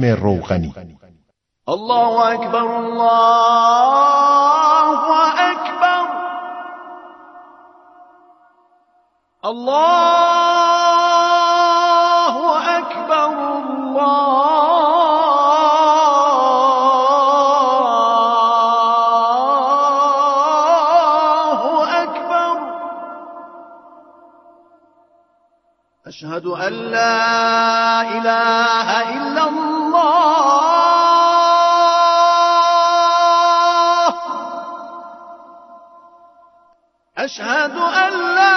روغنی. الله اکبر، الله اکبر، الله اکبر، الله اکبر. اشهد ان لا اله الا الله، اشهد ان لا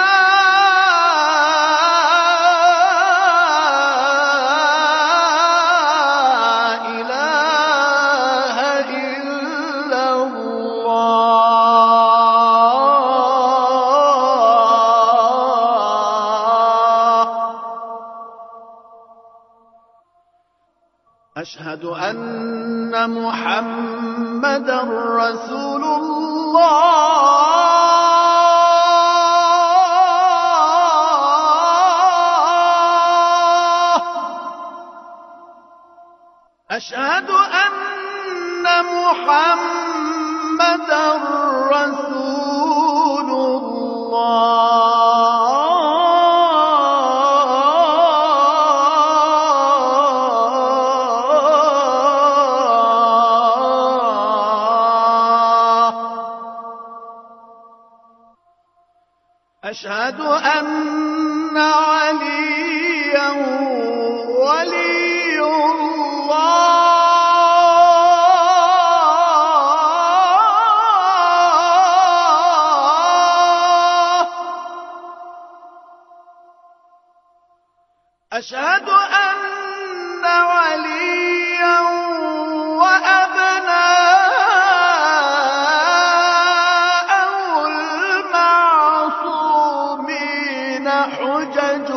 اله الا الله، اشهد ان محمدا رسول الله، أشهد أن محمدا رسول الله، أشهد أن عليا ولي الله، أشهد أن عليا وأبناءه المعصومين حجج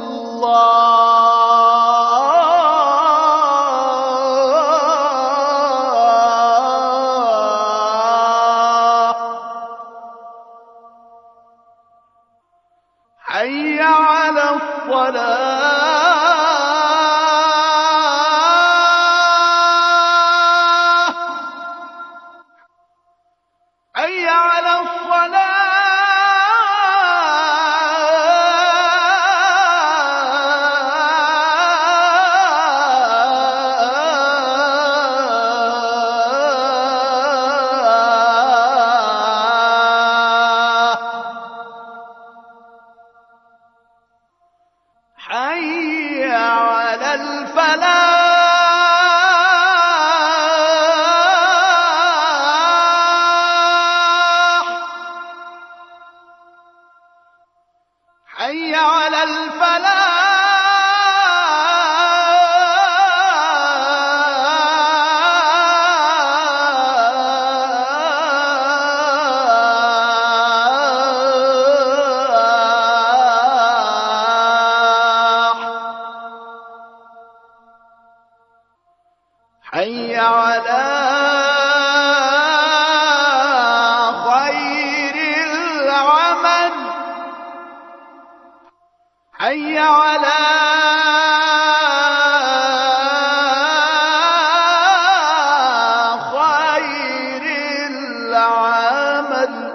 الله. حي على الصلاة، حي على الصلاة، حي على الفلاح، حي على الفلاح، حي على خير العمل، حي على خير العمل.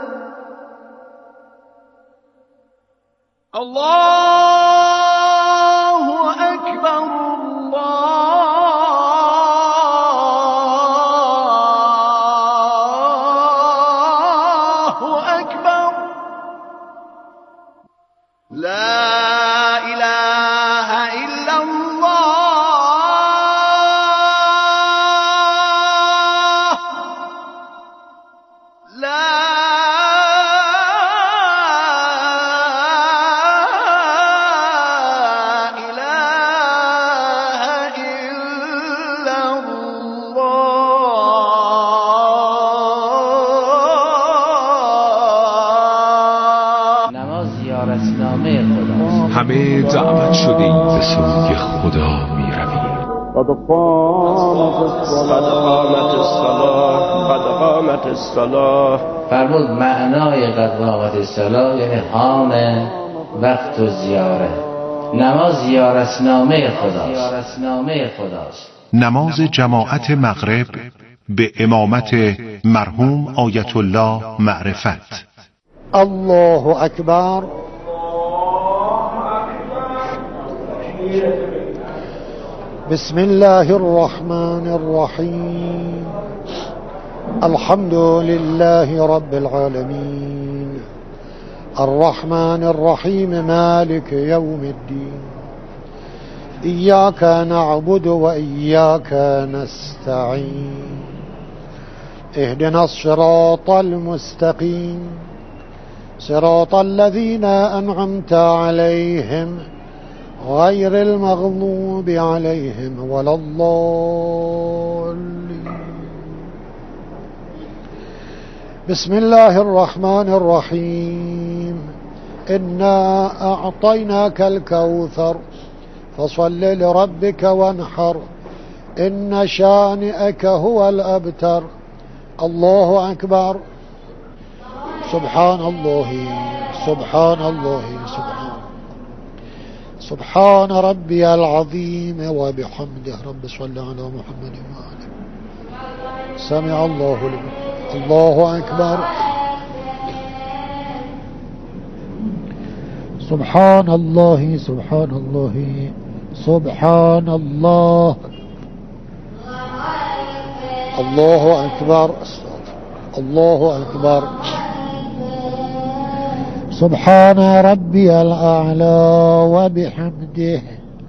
الله أكبر، الله أكبر. لا إله إلا الله، لا إله إلا الله. نماز زیارتنامه خداست. همه دعوت شدیم به سوی خدا می رویم. قد قامت الصلاة. فرمود معنای قد قامت الصلاة یعنی حان وقت و زیاره. نماز زیارتنامه خداست. نماز جماعت مغرب به امامت مرحوم آیت الله معرفت. الله اکبر. بسم الله الرحمن الرحیم. الحمد لله رب العالمين الرحمن الرحيم مالك يوم الدين إياك نعبد وإياك نستعين اهدنا الصراط المستقيم صراط الذين أنعمت عليهم غير المغضوب عليهم ولا الضالين. بسم الله الرحمن الرحيم. إنا أعطيناك الكوثر فصل لربك وانحر إن شانئك هو الأبتر. الله أكبر. سبحان الله سبحان الله سبحان ربي العظيم وبحمده. رب صل على محمد وآله. سمع الله لمن. الله أكبر. سبحان الله سبحان الله سبحان الله. الله أكبر. الله أكبر. سبحان ربي الأعلى وبحمده.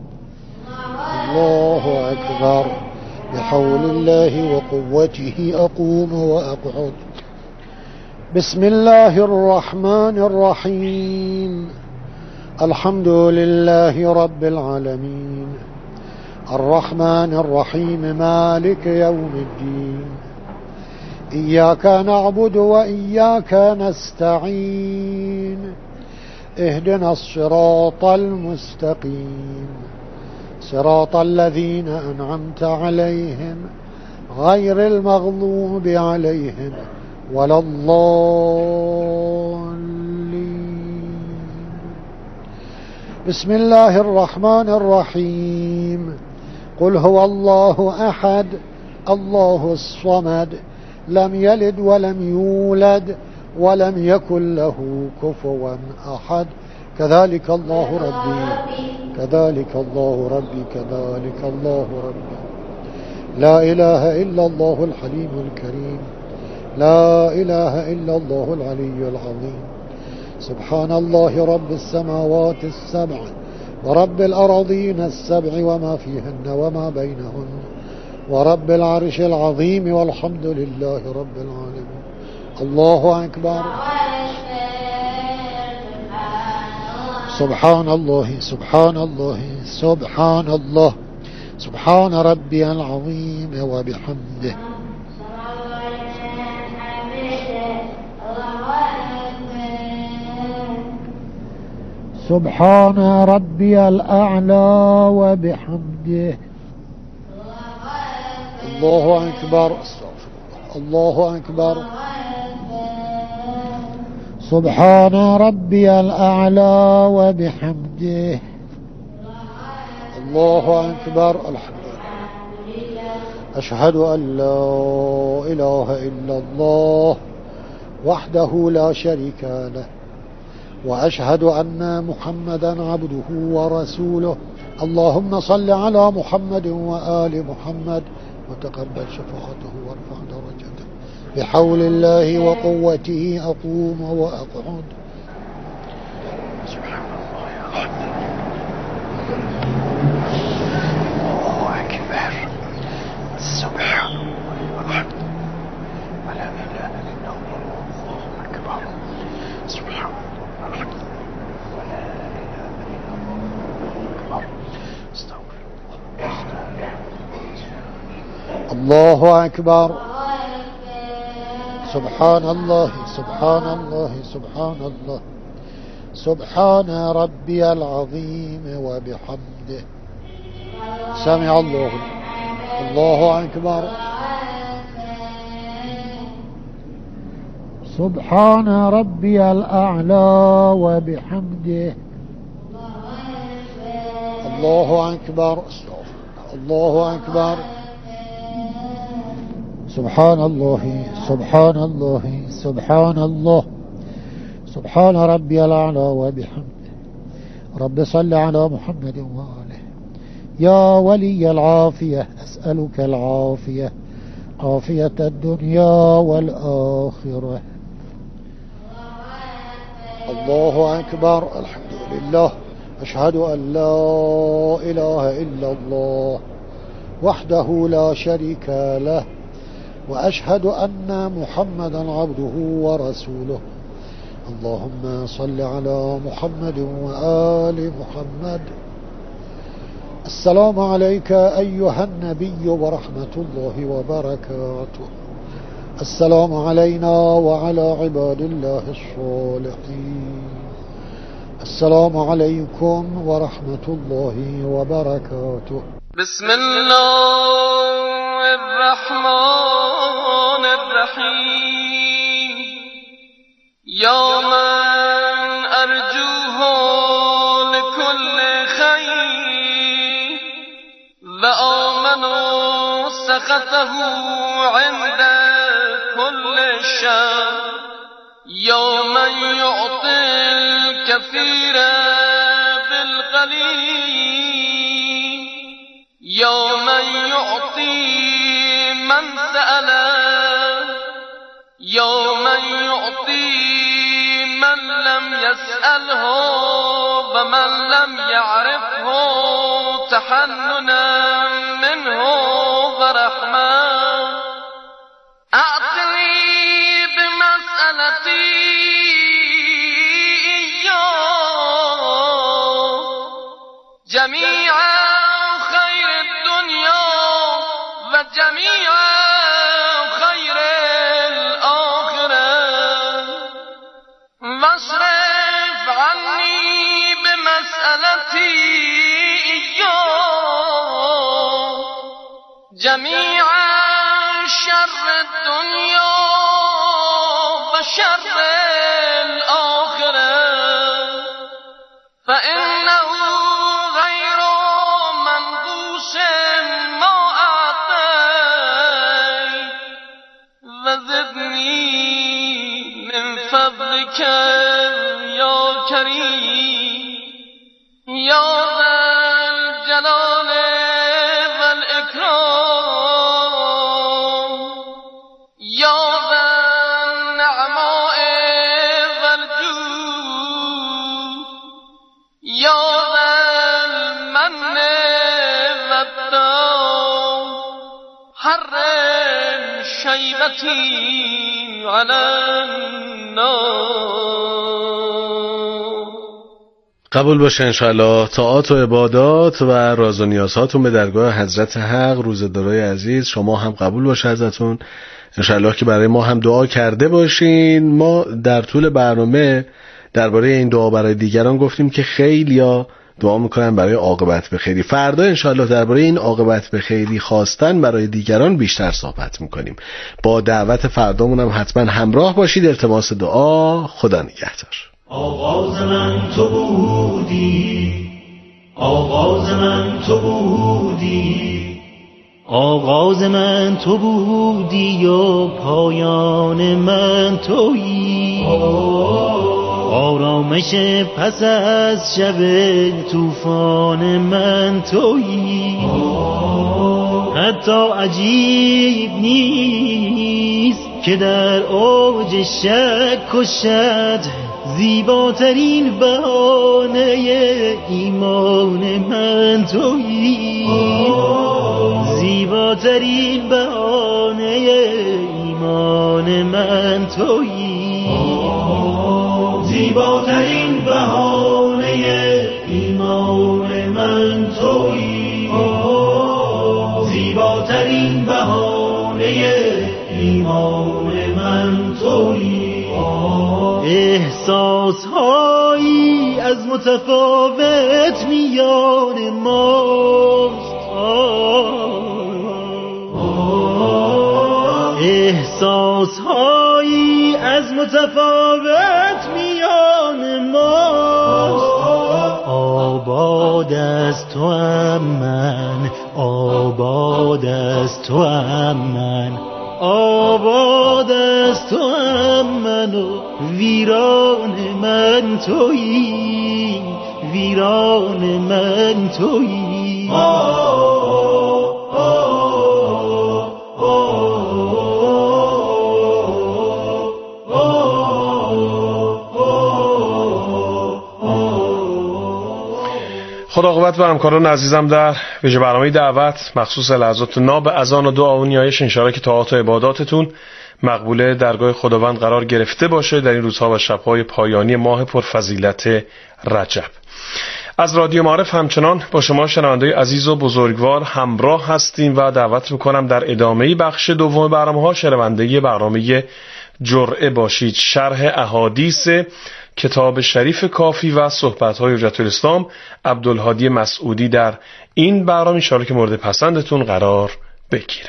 الله أكبر. بحول الله وقوته أقوم وأقعد. بسم الله الرحمن الرحيم. الحمد لله رب العالمين الرحمن الرحيم مالك يوم الدين إياك نعبد وإياك نستعين اهدنا الصراط المستقيم صراط الذين أنعمت عليهم غير المغضوب عليهم ولا الضالين. بسم الله الرحمن الرحيم. قل هو الله أحد الله الصمد لم يلد ولم يولد ولم يكن له كفوا أحد. كذلك الله ربي كذلك الله ربي كذلك الله ربي. لا إله إلا الله الحليم الكريم. لا إله إلا الله العلي العظيم. سبحان الله رب السماوات السبع ورب الأراضين السبع وما فيهن وما بينهن ورب العرش العظيم والحمد لله رب العالمين. الله أكبر. سبحان الله سبحان الله سبحان الله سبحان ربي العظيم وبحمده. سبحان ربي الأعلى وبحمده. الله أكبر. الله أكبر. سبحان ربي الأعلى وبحمده. الله أكبر. الحمد لله. أشهد أن لا إله إلا الله وحده لا شريك له وأشهد أن محمدا عبده ورسوله. اللهم صل على محمد وآل محمد وتقبل شفاعته وارفع درجته. بحول الله وقوته أقوم وأقعد. سبحان الله الحمد لله. الله أكبر. سبحان الله الحمد لله ولا إله إلا الله. الله أكبر. سبحان الله الحمد لله ولا إله إلا الله. استغفر الله. الله أكبر. سبحان الله سبحان الله سبحان الله سبحان ربي العظيم وبحمده. سمع الله. الله أكبر. سبحان ربي الأعلى وبحمده. الله أكبر. الله أكبر. سبحان الله سبحان الله سبحان الله سبحان ربي الأعلى وبحمده. رب صل على محمد وآله. يا ولي العافية أسألك العافية، عافية الدنيا والآخرة. الله أكبر. الحمد لله. أشهد أن لا إله إلا الله وحده لا شريك له، وأشهد أن محمدا عبده ورسوله. اللهم صل على محمد وآل محمد. السلام عليك أيها النبي ورحمة الله وبركاته. السلام علينا وعلى عباد الله الصالحين. السلام عليكم ورحمة الله وبركاته. بسم الله الرحمن الرحيم. يا من أرجوه لكل خير وآمنوا سخطه عند كل شر. يا من يعطي الكثير بالقليل. يا من يعطي من سأله. يا من يعطي من لم يسأله ومن لم يعرفه تحننا منه ورحمة. أعطني بمسألتي إياه جميع خير الدنيا وجميع خير الآخرة، واصرف عني بمسألتي إياه جميع شر الدنيا وشر الآخرة، فإنه غير منقوص ما أعطيت. وزدني من فضلك يا كريم يا ذا الجلال والإكرام يا ذا النعماء والجود يا ذا المن والدام. حرم شيبتي على النار. قبول باشه انشاءالله طاعات و عبادات و راز و نیازهاتون به درگاه حضرت حق روزدارای عزیز شما هم قبول باشه ازتون انشاءالله که برای ما هم دعا کرده باشین. ما در طول برنامه درباره این دعا برای دیگران گفتیم که خیلیا دعا میکنن برای عاقبت به خیری. فردا انشاءالله درباره این عاقبت به خیری خواستن برای دیگران بیشتر صحبت میکنیم. با دعوت فردامون هم حتما همراه باشید. التماس دعا. خدا نگهدار. آغاز من تو بودی، آغاز من تو بودی، آغاز من تو بودی و پایان من تویی. آرامش پس از شب طوفان من تویی. حتی عجیب نیست که در اوج شک و شد زیباترین بهانه ایمان من تویی. زیباترین بهانه ایمان من تویی. زیباترین بهانه ایمان من تویی. زیباترین بهانه ایمان من تویی. احساسهایی از متفاوت میان ماست. احساسهایی از متفاوت میان ماست. آباد از تو هم من، آباد از تو هم من، آباد از تو هم من و ویران من تویی، ویران من تویی. خدا عاقبت به همکاران عزیزم در ویژه برنامه دعوت مخصوص لحظات ناب اذان و دعا و نیایش، انشاءالله که طاعات و عباداتتون مقبوله درگاه خداوند قرار گرفته باشه در این روزها و شب‌های پایانی ماه پرفضیلت رجب. از رادیو معارف همچنان با شما شنونده‌های عزیز و بزرگوار همراه هستیم و دعوت می‌کنم در ادامه بخش دوم برنامه‌ها شنونده برنامه جرعه باشید، شرح احادیث کتاب شریف کافی و صحبت‌های حجت الاسلام عبدالهادی مسعودی در این برنامه، انشاءالله که مورد پسندتون قرار بگیره.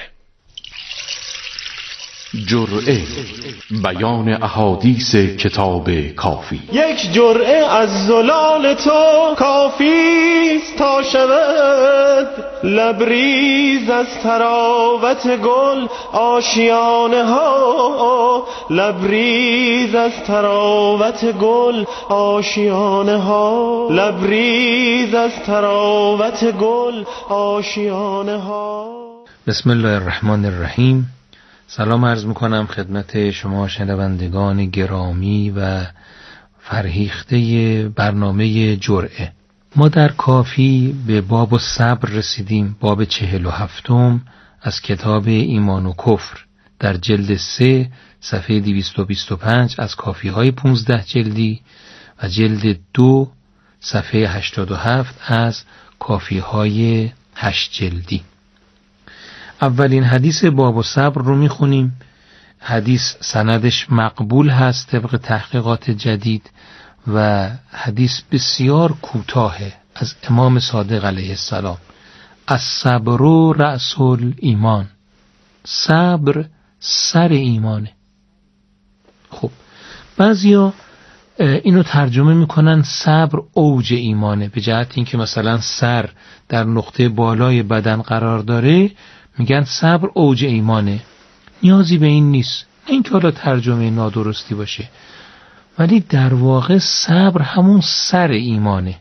جرعه، بیان احادیث کتاب کافی. یک جرعه از زلال تو کافیست تا شود لبریز از تراوت گل آشیانه ها، لبریز از تراوت گل آشیانه ها، لبریز از تراوت گل آشیانه ها. بسم الله الرحمن الرحیم. سلام عرض میکنم خدمت شما شنوندگان گرامی و فرهیخته برنامه جرعه. ما در کافی به باب الصبر رسیدیم، باب 47 از کتاب ایمان و کفر در جلد 3 صفحه 225 از کافی های 15 جلدی و جلد 2 صفحه 87 از کافی های 8 جلدی. اولین حدیث باب الصبر رو میخونیم. حدیث سندش مقبول هست طبق تحقیقات جدید و حدیث بسیار کوتاهه از امام صادق علیه السلام. الصبر رأس الایمان، صبر سر ایمانه. خب بعضیا اینو ترجمه میکنن صبر اوج ایمانه، به جهت اینکه مثلا سر در نقطه بالای بدن قرار داره میگن صبر اوج ایمانه. نیازی به این نیست، نه اینکه حالا ترجمه نادرستی باشه، ولی در واقع صبر همون سر ایمانه.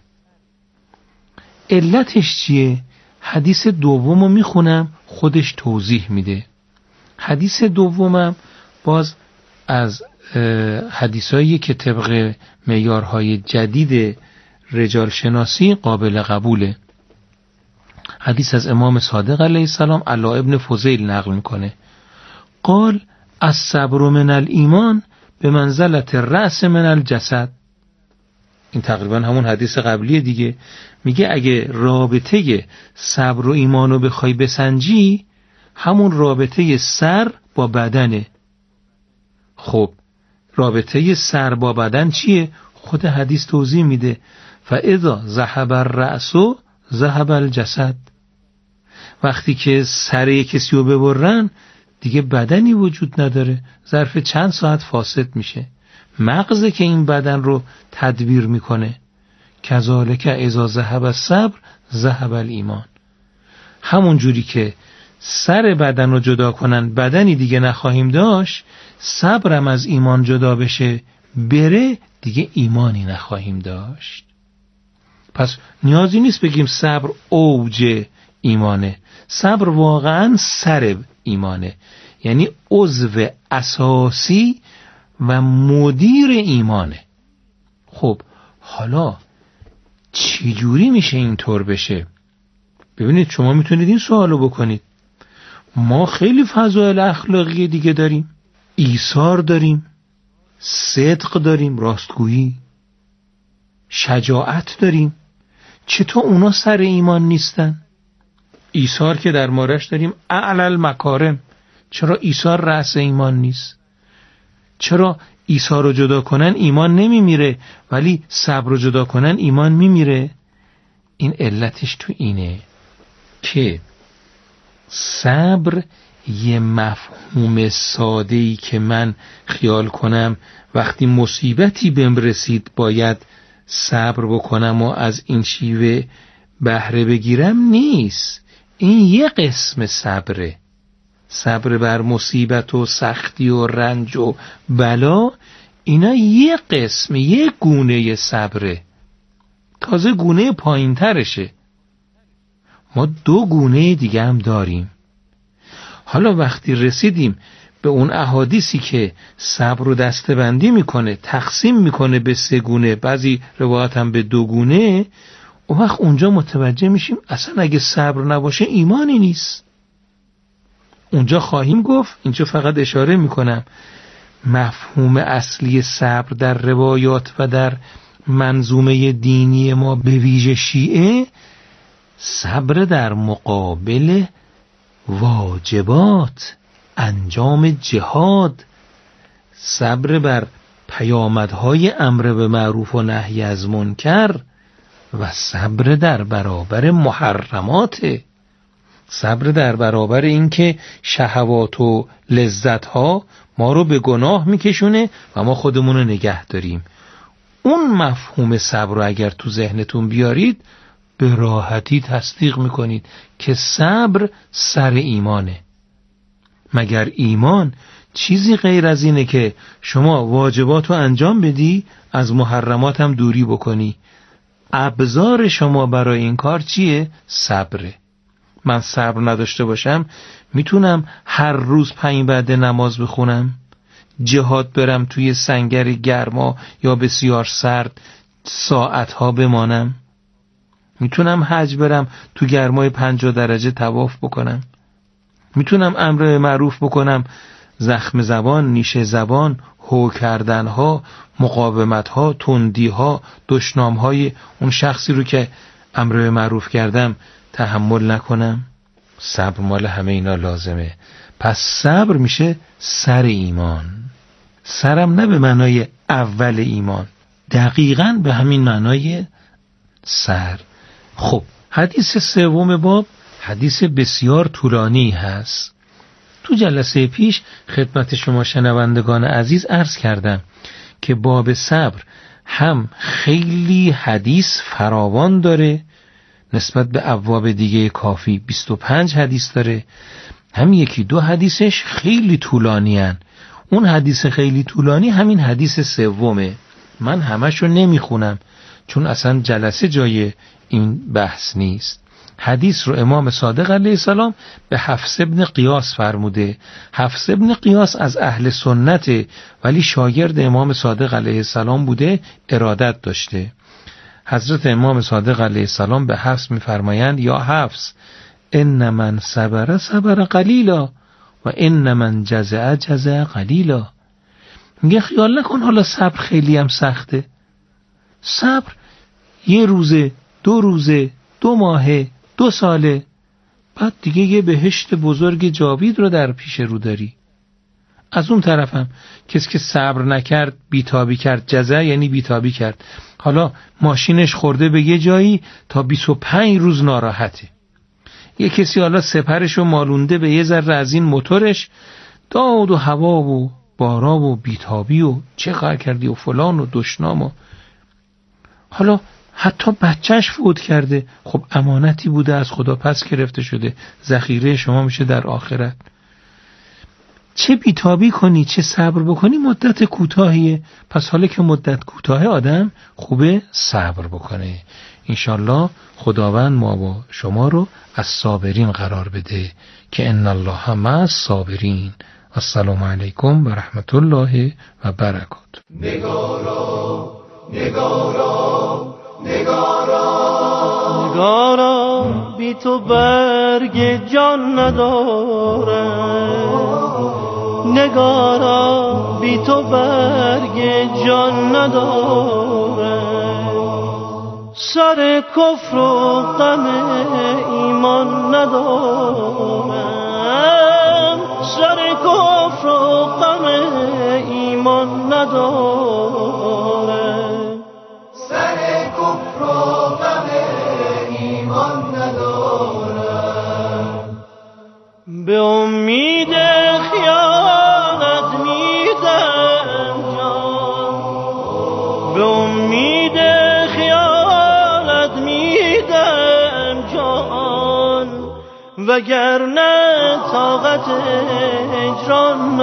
علتش چیه؟ حدیث دومو میخونم خودش توضیح میده. حدیث دومم باز از حدیثایی که طبق معیارهای جدید رجال شناسی قابل قبوله. حدیث از امام صادق علیه السلام، علا ابن فضیل نقل میکنه، قال الصبر من الایمان به منزلت رأس من الجسد. این تقریبا همون حدیث قبلیه دیگه. میگه اگه رابطه صبر و ایمانو بخوای بسنجی، همون رابطه سر با بدنه. خب رابطه سر با بدن چیه؟ خود حدیث توضیح میده، فاذا ذهب الرأس ذهب الجسد. وقتی که سر کسی رو ببرن دیگه بدنی وجود نداره، ظرف چند ساعت فاسد میشه. مغزه که این بدن رو تدبیر میکنه. کذالک اذا ذهب الصبر ذهب الایمان. همون جوری که سر بدن رو جدا کنن بدنی دیگه نخواهیم داشت، صبرم از ایمان جدا بشه بره دیگه ایمانی نخواهیم داشت. پس نیازی نیست بگیم صبر اوج ایمانه. صبر واقعا سر ایمانه، یعنی عضو اساسی و مدیر ایمانه. خب حالا چی جوری میشه اینطور بشه؟ ببینید شما میتونید این سوالو بکنید. ما خیلی فضایل اخلاقی دیگه داریم، ایثار داریم، صدق داریم، راستگویی، شجاعت داریم. چطور اونا سر ایمان نیستن؟ ایثار که در مورش داریم اعلی المکارم. چرا ایثار رأس ایمان نیست؟ چرا ایثار رو جدا کنن ایمان نمیمیره ولی صبر رو جدا کنن ایمان میمیره؟ این علتش تو اینه که صبر یه مفهوم ساده‌ای که من خیال کنم وقتی مصیبتی بهم رسید باید صبر بکنم و از این شیوه بهره بگیرم نیست. این یه قسم صبره. صبر بر مصیبت و سختی و رنج و بلا، اینا یه قسم، یه گونه صبره. تازه گونه پایین ترشه. ما 2 گونه دیگه هم داریم. حالا وقتی رسیدیم به اون احادیثی که صبر رو دسته‌بندی میکنه، تقسیم میکنه به 3 گونه، بعضی روایات هم به 2 گونه، اون وقت اونجا متوجه میشیم اصلا اگه صبر نباشه ایمانی نیست. اونجا خواهیم گفت، اینجا فقط اشاره میکنم، مفهوم اصلی صبر در روایات و در منظومه دینی ما به ویژه شیعه، صبر در مقابل واجبات، انجام جهاد، صبر بر پیامدهای امر به معروف و نهی از منکر و صبر در برابر محرمات، صبر در برابر اینکه شهوات و لذتها ما رو به گناه میکشونه و ما خودمون رو نگه داریم. اون مفهوم صبر رو اگر تو ذهنتون بیارید به راحتی تصدیق میکنید که صبر سر ایمانه. مگر ایمان چیزی غیر از اینه که شما واجبات رو انجام بدی، از محرمات هم دوری بکنی؟ ابزار شما برای این کار چیه؟ صبره. من صبر نداشته باشم میتونم هر روز 5 بعد نماز بخونم، جهاد برم توی سنگر گرما یا بسیار سرد ساعتها بمانم، میتونم حج برم تو گرمای 50 درجه طواف بکنم، میتونم امر معروف بکنم، زخم زبان، نیشه زبان، هو کردنها، مقاومتها، تندیها، دشنامهای اون شخصی رو که امر معروف کردم تحمل نکنم. صبر مال همه اینا لازمه. پس صبر میشه سر ایمان. سرم نه به معنای اول ایمان، دقیقاً به همین معنای سر. خب حدیث 3 باب حدیث بسیار طولانی هست. تو جلسه پیش خدمت شما شنوندگان عزیز عرض کردم که باب صبر هم خیلی حدیث فراوان داره، نسبت به ابواب دیگه کافی 25 حدیث داره، هم 1-2 حدیثش خیلی طولانی هن. اون حدیث خیلی طولانی همین حدیث 3. من همشو نمیخونم چون اصلا جلسه جای این بحث نیست. حدیث رو امام صادق علیه السلام به حفص ابن قیاس فرموده. حفص ابن قیاس از اهل سنته ولی شاگرد امام صادق علیه السلام بوده، ارادت داشته. حضرت امام صادق علیه السلام به حفص میفرمایند یا حفص ان من صبر صبر قلیلا و ان من جزع جزع قلیلا. میگه خیال نکن حالا صبر خیلی هم سخته. صبر 1 روزه، 2 روزه، 2 ماهه، 2 ساله، بعد دیگه یه بهشت بزرگ جاوید رو در پیش رو داری. از اون طرفم کسی که صبر نکرد بیتابی کرد، جزع یعنی بیتابی کرد، حالا ماشینش خورده به یه جایی تا 25 روز ناراحته. یه کسی حالا سپرشو مالونده به یه ذره از این موتورش، داد و هوا و بارا و بیتابی و چه کار کردی و فلان و دشنام و حالا حتی بچهش فوت کرده. خب امانتی بوده از خدا پس گرفته شده، ذخیره شما میشه در آخرت. چه بیتابی کنی چه صبر بکنی مدت کوتاهیه. پس حالا که مدت کوتاه آدم خوبه صبر بکنه. انشالله خداوند ما و شما رو از صابرین قرار بده که ان الله مع الصابرین. السلام علیکم و رحمت الله و برکاته. نگارا نگارا نگارا نگارا بی تو برگ جان نداره، نگارا بی تو برگ جان نداره، سر کفر و غم ایمان ندارم، سر کفر و غم ایمان ندارم، سر کفر و غم ایمان ندارم، به امید خیانت میدم جان، به امید خیانت میدم جان، وگرنه طاقت هجران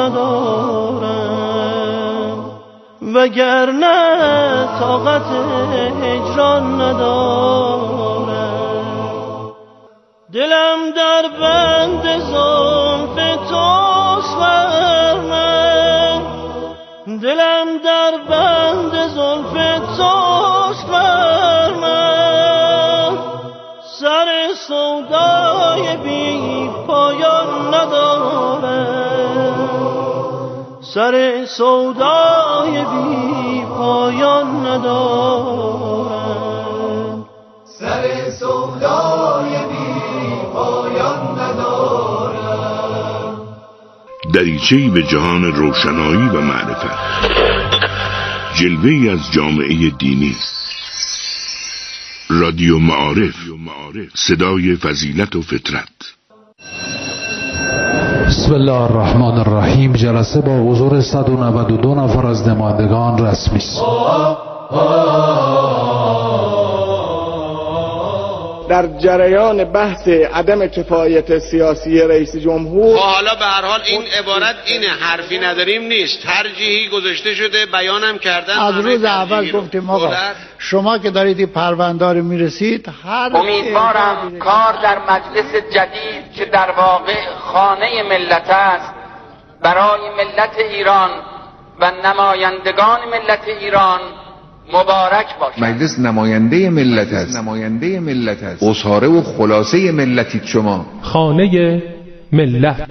ندارم، وگرنه طاقت هجران ندارم. دلم در بند زلف توست بر من، دلم در بند زلف توست بر من. سر سودای بی پایان ندارم، سر سودای بی پایان ندارم، سر سودای بی پایان ندارم. دریچه‌ای به جهان روشنایی و معرفت، جلوه‌ای از جامعه دینی. رادیو معارف، صدای فضیلت و فطرت. بسم الله الرحمن الرحیم. جلسه با حضور 192 نفر از نمایندگان رسمی است. در جریان بحث عدم کفایت سیاسی رئیس جمهور، حالا به هر حال این عبارت اینه، حرفی نداریم نیست، ترجیحی گذاشته شده، بیانم کردن. از روز اول گفتیم آقا شما که دارید این پرونده رو میرسید، امیدوارم کار در مجلس جدید که در واقع خانه ملت است برای ملت ایران و نمایندگان ملت ایران مبارک باشد. مجلس نماینده ملت است، نماینده ملت است، اصحاره و خلاصه ملتید شما، خانه ملت.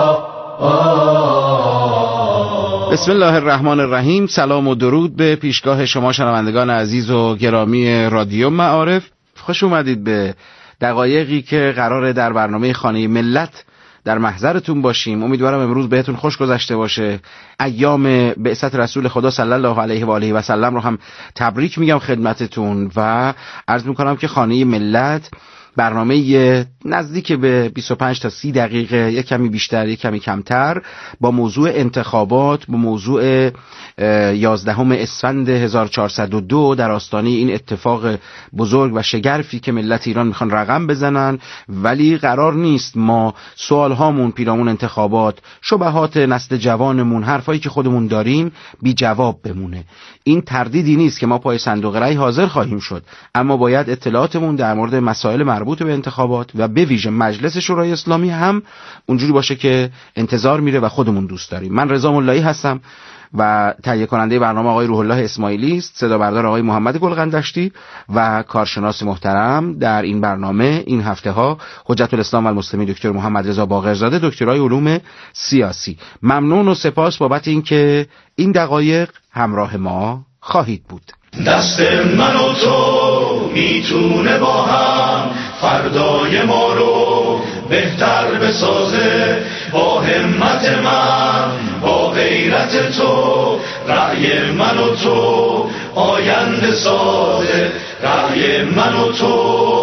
بسم الله الرحمن الرحیم. سلام و درود به پیشگاه شما شنوندگان عزیز و گرامی رادیو معارف. خوش اومدید به دقایقی که قراره در برنامه خانه ملت در محضرتون باشیم. امیدوارم امروز بهتون خوش گذشته باشه. ایام بعثت رسول خدا صلی الله علیه و آله و سلم رو هم تبریک میگم خدمتتون و عرض میکنم که خانه ملت برنامه نزدیک به 25 تا 30 دقیقه، یک کمی بیشتر یک کمی کمتر، با موضوع انتخابات، با موضوع 11 اسفند 1402 در آستانه این اتفاق بزرگ و شگرفی که ملت ایران میخوان رقم بزنن. ولی قرار نیست ما سوالهامون پیرامون انتخابات، شبهات نسل جوانمون، حرفایی که خودمون داریم بی جواب بمونه. این تردیدی نیست که ما پای صندوق رای حاضر خواهیم شد، اما باید اطلاعاتمون در مورد مسائل مربوط به انتخابات و به ویژه مجلس شورای اسلامی هم اونجوری باشه که انتظار میره و خودمون دوست داریم. من رضا ملایی هستم و تهیه کننده برنامه آقای روح الله اسماعیلی است، صدا بردار آقای محمد گلغندشتی و کارشناس محترم در این برنامه این هفته ها حجت الاسلام و المسلمین دکتر محمد رضا باقرزاده، دکترای علوم سیاسی. ممنون و سپاس بابت اینکه این دقایق همراه ما خواهید بود. دست من و تو میتونه با هم فردای ما رو بهتر بسازه، با همت من، با غیرت تو، رأی من و تو آینده سازه، رأی من و تو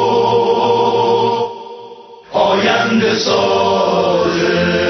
آینده سازه.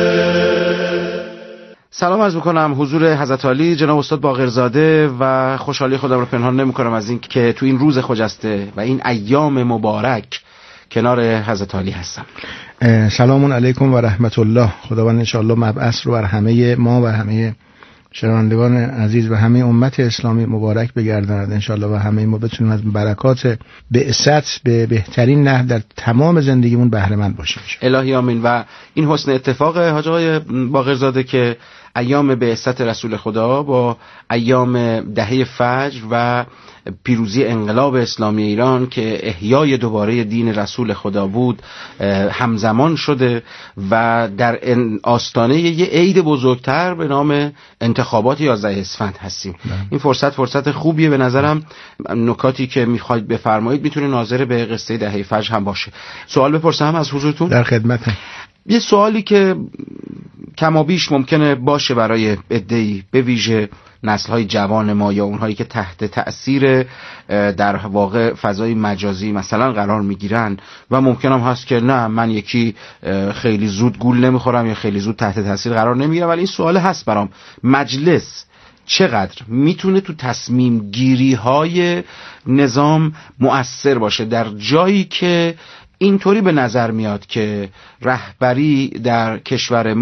سلام عرض میکنم حضور حضرت عالی جناب استاد باقرزاده و خوشحالی خودم رو پنهان نمیکنم از این که تو این روز خجسته و این ایام مبارک کنار حضرت عالی هستم. سلام علیکم و رحمت الله. خداوند انشاءالله مبعث رو بر همه ما و همه شنوندگان عزیز و همه امت اسلامی مبارک بگرداند انشاءالله و همه ما بتونیم از برکات بعثت به بهترین نحو در تمام زندگیمون بهره مند باشیم. الهی آمین. و این حسن اتفاق حاج آقای باقرزاده که ایام بعثت رسول خدا با ایام دهه فجر و پیروزی انقلاب اسلامی ایران که احیای دوباره دین رسول خدا بود همزمان شده و در آستانه یه عید بزرگتر به نام انتخابات 11 اسفند هستیم. این فرصت خوبیه به نظرم. نکاتی که میخواید بفرمایید میتونه ناظر به قصه دهه فجر هم باشه. سوال بپرسم از حضورتون؟ در خدمتم. یه سوالی که کمابیش ممکنه باشه برای عده‌ای به ویژه نسل‌های جوان ما یا اونهایی که تحت تأثیر در واقع فضای مجازی مثلا قرار میگیرن و ممکن هم هست که نه من یکی خیلی زود گول نمیخورم یا خیلی زود تحت تأثیر قرار نمیگیرم، ولی این سوال هست برام، مجلس چقدر میتونه تو تصمیم گیری های نظام مؤثر باشه در جایی که اینطوری به نظر میاد که رهبری در کشور